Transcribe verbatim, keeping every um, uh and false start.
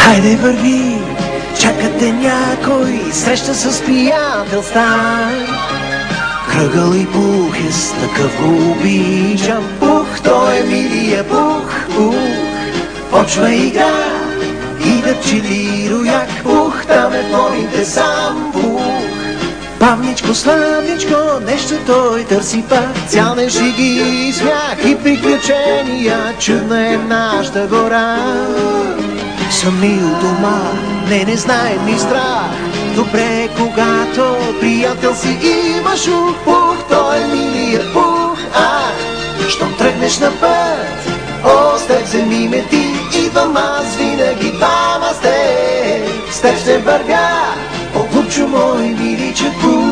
Хайде върви, чакате някой, среща с приятел стар. Кръгъл и пух е, с такъв го обичам. Пух, той е милия пух, пух. Почва игра и да пчели рояк. Пух, там е твоите сам пух. Бавничко, славничко, нещо той търси пак. Цял не шеги, смях и приключения. Чудна е нашата гора. Сами у дома, не, не знаем ни страх. Добре, когато приятел си имаш ух, пух, той е милият пух. А, щом тръгнеш на път, о, с теб вземи ме ти. Идвам аз винаги, там аз те, с теб ще вървя. О, кучо мой, миличък пух.